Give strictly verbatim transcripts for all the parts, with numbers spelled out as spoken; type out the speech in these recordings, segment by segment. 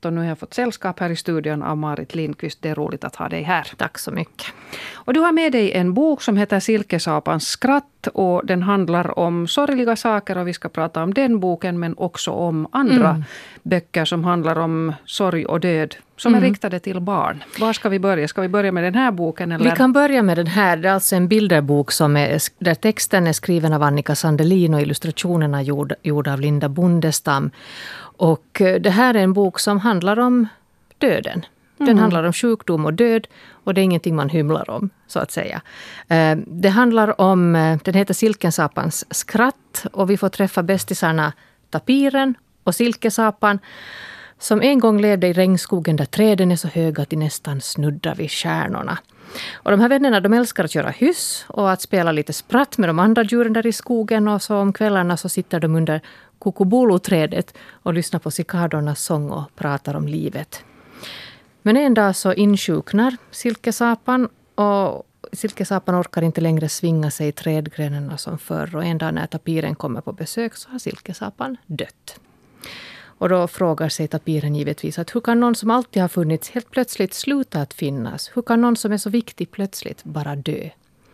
och nu har jag fått sällskap här i studion av Marit Lindqvist. Det är roligt att ha dig här. Tack så mycket. Och du har med dig en bok som heter Silkesapans skratt och den handlar om sorgliga saker och vi ska prata om den boken men också om andra mm. böcker som handlar om sorg och död som mm. är riktade till barn. Var ska vi börja? Ska vi börja med den här boken? Eller? Vi kan börja med den här. Det är alltså en bilderbok som är, där texten är skriven av Annika Sandelin och illustrationerna gjorda, gjorda av Linda Bondestam. Och det här är en bok som handlar om döden. Den mm. handlar om sjukdom och död och det är ingenting man hymlar om, så att säga. Det handlar om, den heter Silkesapans skratt och vi får träffa bästisarna Tapiren och Silkesapan som en gång levde i regnskogen där träden är så höga att de nästan snuddar vid stjärnorna. Och de här vännerna, de älskar att köra hyss och att spela lite spratt med de andra djuren där i skogen och så om kvällarna så sitter de under kokobolo-trädet och lyssnar på cikadornas sång och pratar om livet. Men en dag så insjuknar Silkesapan och Silkesapan orkar inte längre svinga sig i trädgrenarna som förr. Och en dag när Tapiren kommer på besök så har Silkesapan dött. Och då frågar sig Tapiren givetvis att hur kan någon som alltid har funnits helt plötsligt sluta att finnas? Hur kan någon som är så viktig plötsligt bara dö?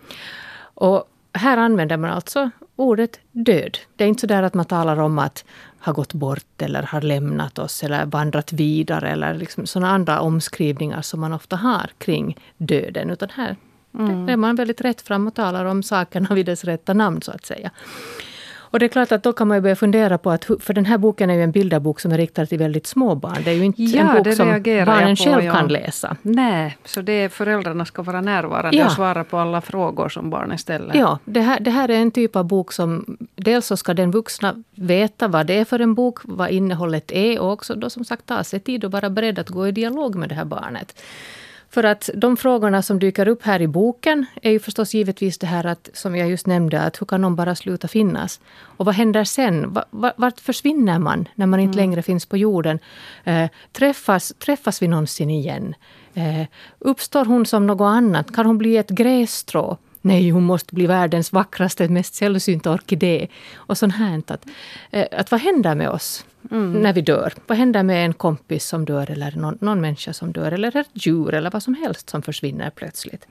Och här använder man alltså ordet död. Det är inte så där att man talar om att ha gått bort eller har lämnat oss eller vandrat vidare eller liksom sådana andra omskrivningar som man ofta har kring döden. Utan här mm. är man väldigt rätt fram och talar om sakerna vid dess rätta namn så att säga. Och det är klart att då kan man ju börja fundera på att, för den här boken är ju en bilderbok som är riktad till väldigt små barn. Det är ju inte ja, en bok som barnen på, själv ja. kan läsa. Nej, så det är föräldrarna ska vara närvarande ja. och svara på alla frågor som barnen ställer. Ja, det här, det här är en typ av bok som dels så ska den vuxna veta vad det är för en bok, vad innehållet är och också då som sagt ta sig tid och vara beredd att gå i dialog med det här barnet. För att de frågorna som dyker upp här i boken är ju förstås givetvis det här att, som jag just nämnde, att hur kan någon bara sluta finnas? Och vad händer sen? Vart försvinner man när man inte mm. längre finns på jorden? Eh, träffas, träffas vi någonsin igen? Eh, uppstår hon som något annat? Kan hon bli ett grässtrå? Nej, hon måste bli världens vackraste, mest sällsynta orkidé. Och sånt här. Att, att vad händer med oss mm. när vi dör? Vad händer med en kompis som dör eller någon, någon människa som dör? Eller ett djur eller vad som helst som försvinner plötsligt.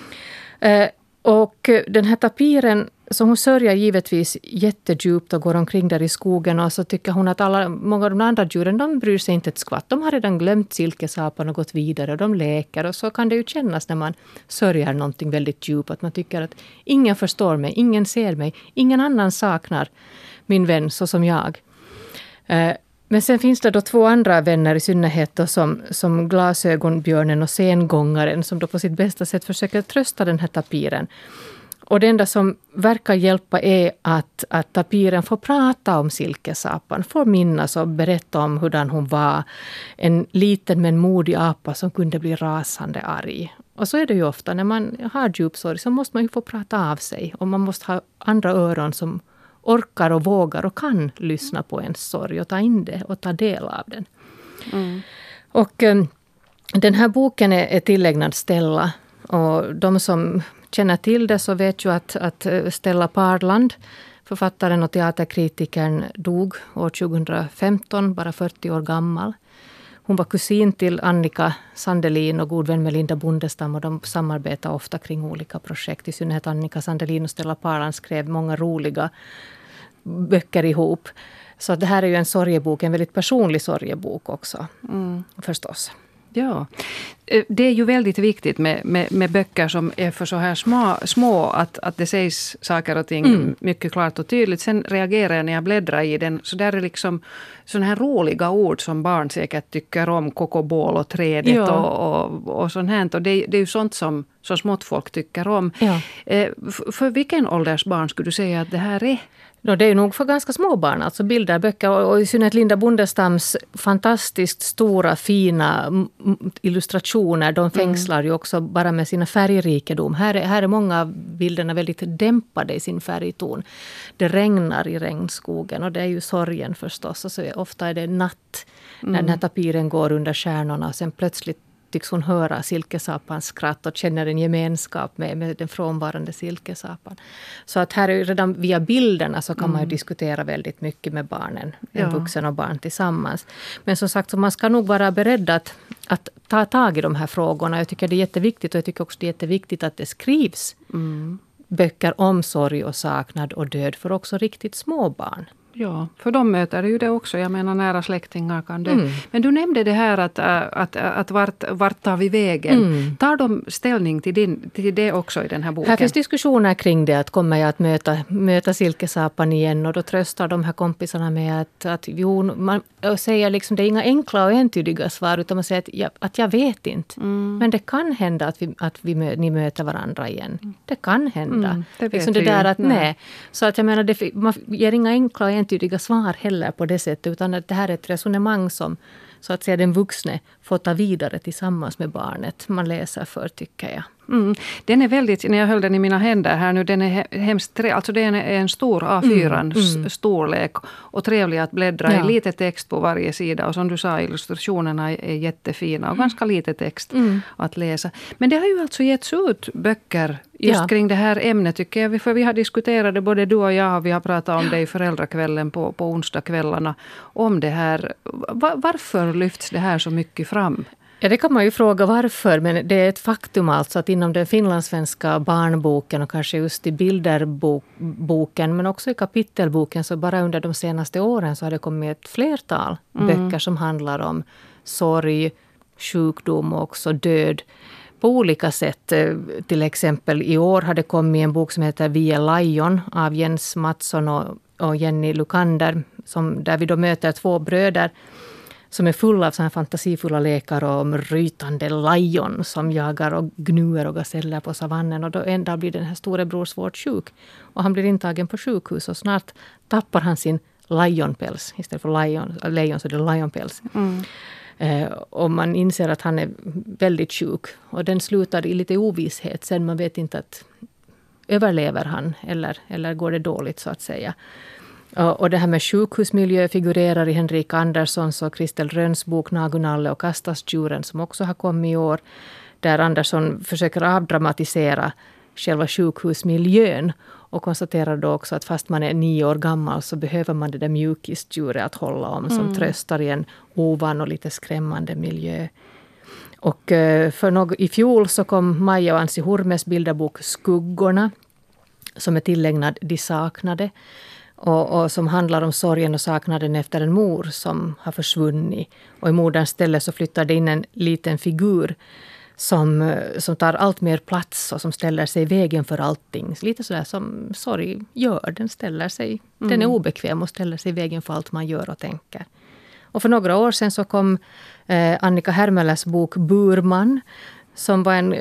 Eh, och den här Tapiren, så hon sörjer givetvis jättedjupt och går omkring där i skogen. Och så tycker hon att alla, många av de andra djuren, de bryr sig inte ett skvatt. De har redan glömt Silkesapan och gått vidare och de leker. Och så kan det ju kännas när man sörjer någonting väldigt djupt. Att man tycker att ingen förstår mig, ingen ser mig. Ingen annan saknar min vän så som jag. Eh, men sen finns det då två andra vänner i synnerhet då, som, som glasögonbjörnen och sengångaren. Som då på sitt bästa sätt försöker trösta den här Tapiren. Och det enda som verkar hjälpa är att, att Tapiren får prata om Silkesapan. Får minnas och berätta om hurdan hon var. En liten men modig apa som kunde bli rasande arg. Och så är det ju ofta när man har djupsorg så måste man ju få prata av sig. Och man måste ha andra öron som orkar och vågar och kan lyssna på ens sorg och ta in det och ta del av den. Mm. Och um, den här boken är, är tillägnad Stella. Och de som känner till det så vet ju att, att Stella Parland, författaren och teaterkritikern, dog år tjugohundrafemton, bara fyrtio år gammal. Hon var kusin till Annika Sandelin och god vän med Linda Bondestam och de samarbetar ofta kring olika projekt. I synnerhet Annika Sandelin och Stella Parland skrev många roliga böcker ihop. Så det här är ju en sorgebok, en väldigt personlig sorgebok också, mm. förstås. Ja, det är ju väldigt viktigt med, med, med böcker som är för så här små, små att, att det sägs saker och ting mm. mycket klart och tydligt. Sen reagerar jag när jag bläddrar i den. Så där är liksom sådana här roliga ord som barn säkert tycker om. Kokobol och trädet ja. och, och, och sånt här. Och det, det är ju sånt som, som smått folk tycker om. Ja. Eh, för, för vilken ålders barn skulle du säga att det här är? No, det är nog för ganska små barn, alltså bilder, böcker och, och i synnerhet Linda Bondestams fantastiskt stora, fina m- illustrationer. De fängslar mm. ju också bara med sina färgrikedom. Här är, här är många av bilderna väldigt dämpade i sin färgton. Det regnar i regnskogen och det är ju sorgen förstås. Och så ofta är det natt mm. när den här Tapiren går under stjärnorna och sen plötsligt tycks hon höra silkesapans skratt och känner en gemenskap med, med den frånvarande silkesapan. Så att här är redan via bilderna så kan mm. man ju diskutera väldigt mycket med barnen, en ja. vuxen och barn tillsammans. Men som sagt, så man ska nog vara beredd att, att ta tag i de här frågorna. Jag tycker det är jätteviktigt, och jag tycker också det är jätteviktigt att det skrivs mm. böcker om sorg och saknad och död för också riktigt små barn. Ja, för de möter ju det också. Jag menar, nära släktingar kan det. Mm. Men du nämnde det här att, att, att vart, vart tar vi vägen? Mm. Tar de ställning till, din, till det också i den här boken? Här finns diskussioner kring det. Att kommer jag att möta, möta silkesapan igen? Och då tröstar de här kompisarna med att, att jo, man säger liksom, det är inga enkla och entydiga svar. Utan man säger att jag, att jag vet inte. Mm. Men det kan hända att, vi, att vi, ni möter varandra igen. Mm. Det kan hända. Mm, det vet liksom det där att, nej. nej. Så att jag menar, det, man ger inga enkla och entydiga svar heller på det sättet, utan att det här är ett resonemang som så att säga den vuxne får ta vidare tillsammans med barnet man läser för, tycker jag. Mm. Den är väldigt, när jag höll den i mina händer här nu, den är hemskt, alltså det är en stor A fyra mm. Mm. storlek och trevlig att bläddra i, ja. lite text på varje sida, och som du sa, illustrationerna är jättefina och ganska lite text mm. att läsa. Men det har ju alltså getts ut böcker just ja. kring det här ämnet, tycker jag, för vi har diskuterat det, både du och jag, vi har pratat om det i föräldrakvällen på, på onsdagskvällarna, om det här. Varför lyfts det här så mycket fram? Ja, det kan man ju fråga varför, men det är ett faktum alltså att inom den finlandssvenska barnboken och kanske just i bilderboken, men också i kapitelboken, så bara under de senaste åren så har det kommit ett flertal mm. böcker som handlar om sorg, sjukdom och också död på olika sätt. Till exempel i år har det kommit en bok som heter Vi är Lion av Jens Mattsson och, och Jenny Lukander, som, där vi då möter två bröder som är fulla av såna här fantasifulla lekar om rytande lejon som jagar och gnuer och gaseller på savannen. Och då en dag blir den här storebror svårt sjuk. Och han blir intagen på sjukhus, och snart tappar han sin lejonpäls. Istället för lejon, lejon så är det lejonpäls. Mm. Eh, och man inser att han är väldigt sjuk. Och den slutar i lite ovisshet. Sen man vet inte att överlever han eller, eller går det dåligt, så att säga. Och det här med sjukhusmiljö figurerar i Henrik Anderssons och Kristel Rönns bok Nagunalle och Kastasdjuren, som också har kommit i år. Där Andersson försöker avdramatisera själva sjukhusmiljön och konstaterar då också att fast man är nio år gammal så behöver man det där mjukisdjuret att hålla om som mm. tröstar i en ovan och lite skrämmande miljö. Och för något, i fjol så kom Maja och Ansi Hurmes bilderbok Skuggorna, som är tillägnad De saknade. Och, och som handlar om sorgen och saknaden efter en mor som har försvunnit. Och i moderns ställe så flyttar det in en liten figur som, som tar allt mer plats och som ställer sig i vägen för allting. Lite sådär som sorg gör. Den ställer sig, mm. den är obekväm och ställer sig i vägen för allt man gör och tänker. Och för några år sedan så kom eh, Annika Hermeläs bok Burman, som var en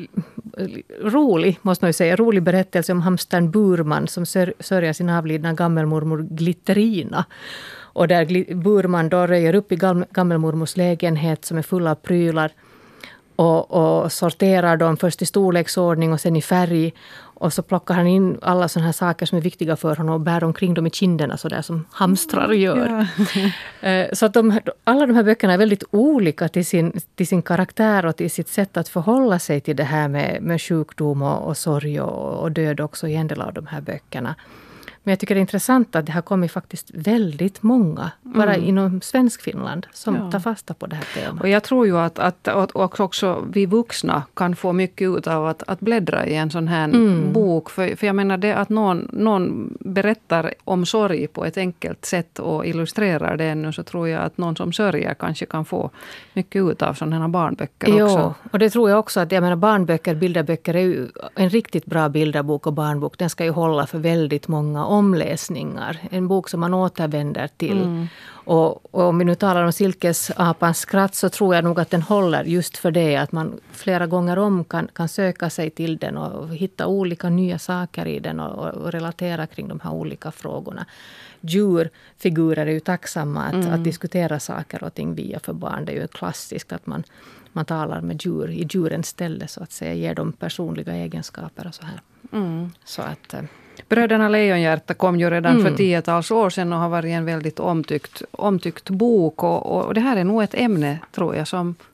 rolig, måste man ju säga, rolig berättelse om hamstern Burman som sör, sörjer sin avlidna gammelmormor Glitterina. Och där Burman då röjer upp i gammelmormors lägenhet som är full av prylar och, och sorterar dem först i storleksordning och sen i färg. Och så plockar han in alla sådana här saker som är viktiga för honom och bär omkring dem i kinderna så där som hamstrar gör. Ja. Så att de, alla de här böckerna är väldigt olika till sin, till sin karaktär och till sitt sätt att förhålla sig till det här med, med sjukdom och, och sorg och, och död också i en del av de här böckerna. Men jag tycker det är intressant att det har kommit faktiskt väldigt många, bara mm. inom svensk Finland, som ja. tar fasta på det här temat. Och jag tror ju att, att, att också vi vuxna kan få mycket ut av att, att bläddra i en sån här mm. bok. För, för jag menar det att någon, någon berättar om sorg på ett enkelt sätt och illustrerar det ännu, så tror jag att någon som sörjer kanske kan få mycket ut av sådana här barnböcker jo, också. Och det tror jag också att jag menar, barnböcker, bilderböcker är ju en riktigt bra bilderbok och barnbok. Den ska ju hålla för väldigt många omläsningar. En bok som man återvänder till. Mm. Och, och om vi nu talar om silkesapans skratt så tror jag nog att den håller just för det. Att man flera gånger om kan, kan söka sig till den och hitta olika nya saker i den och, och relatera kring de här olika frågorna. Djurfigurer är ju tacksamma att, mm. att diskutera saker och ting via för barn. Det är ju klassiskt att man, man talar med djur i djurens ställe så att säga. Ger dem personliga egenskaper och så här. Mm. Så att... Bröderna Lejonhjärta kom ju redan mm. för tiotals år sedan och har varit en väldigt omtyckt, omtyckt bok. Och, och det här är nog ett ämne, tror jag, som,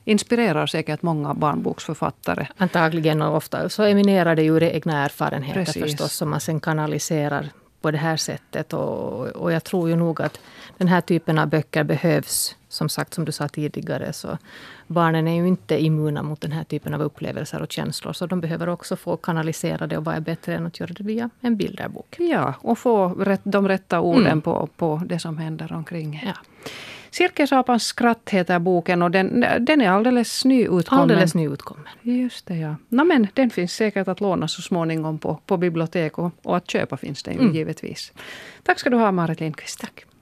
inspirerar säkert många barnboksförfattare. Antagligen, och ofta så eminerar det ju ur egna erfarenheter. Precis. Förstås, som man sen kanaliserar på det här sättet. Och, och jag tror ju nog att den här typen av böcker behövs, som sagt, som du sa tidigare. Så barnen är ju inte immuna mot den här typen av upplevelser och känslor. Så de behöver också få kanalisera det, och vad är bättre än att göra det via en bilderbok. Ja, och få rätt, de rätta orden Mm. på, på det som händer omkring. Ja. Cirkelsapans skratt heter boken, och den, den är alldeles nyutkommen. Alldeles nyutkommen. Just det, ja. No, men den finns säkert att låna så småningom på, på bibliotek, och, och att köpa finns den ju Mm. givetvis. Tack ska du ha, Marit Lindqvist. Tack.